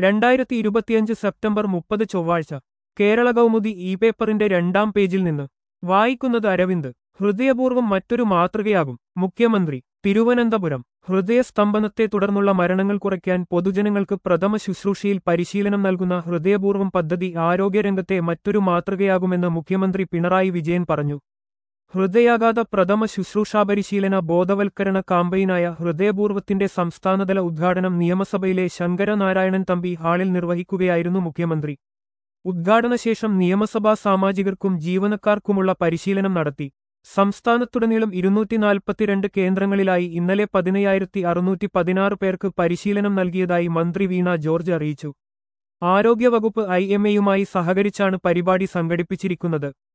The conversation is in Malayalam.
2025 സെപ്റ്റംബർ 30 ചൊവ്വാഴ്ച കേരള കൗമുദി ഇ പേപ്പറിന്റെ 2-ാം പേജിൽ നിന്ന് വായിക്കുന്നത് അരവിന്ദ്. ഹൃദയപൂർവ്വം മറ്റൊരു മാതൃകയാകും മുഖ്യമന്ത്രി തിരുവനന്തപുരം. ഹൃദയസ്തംഭനത്തെ തുടർന്നുള്ള മരണങ്ങൾ കുറയ്ക്കാൻ പൊതുജനങ്ങൾക്ക് പ്രഥമ ശുശ്രൂഷയിൽ പരിശീലനം നൽകുന്ന ഹൃദയപൂർവ്വം പദ്ധതി ആരോഗ്യരംഗത്തെ മറ്റൊരു മാതൃകയാകുമെന്ന് മുഖ്യമന്ത്രി പിണറായി വിജയൻ പറഞ്ഞു. ഹൃദയാഘാത പ്രഥമ ശുശ്രൂഷാപരിശീലന ബോധവൽക്കരണ കാമ്പയിനായ ഹൃദയപൂർവ്വത്തിന്റെ സംസ്ഥാനതല ഉദ്ഘാടനം നിയമസഭയിലെ ശങ്കരനാരായണൻ തമ്പി ഹാളിൽ നിർവഹിക്കുകയായിരുന്നു മുഖ്യമന്ത്രി. ഉദ്ഘാടനശേഷം നിയമസഭാ സാമാജികർക്കും ജീവനക്കാർക്കുമുള്ള പരിശീലനം നടത്തി. സംസ്ഥാനത്തുടനീളം 242 കേന്ദ്രങ്ങളിലായി ഇന്നലെ 15,616 പേർക്ക് പരിശീലനം നൽകിയതായി മന്ത്രി വീണ ജോർജ് അറിയിച്ചു. ആരോഗ്യവകുപ്പ് IMAയുമായി സഹകരിച്ചാണ് പരിപാടി സംഘടിപ്പിച്ചിരിക്കുന്നത്.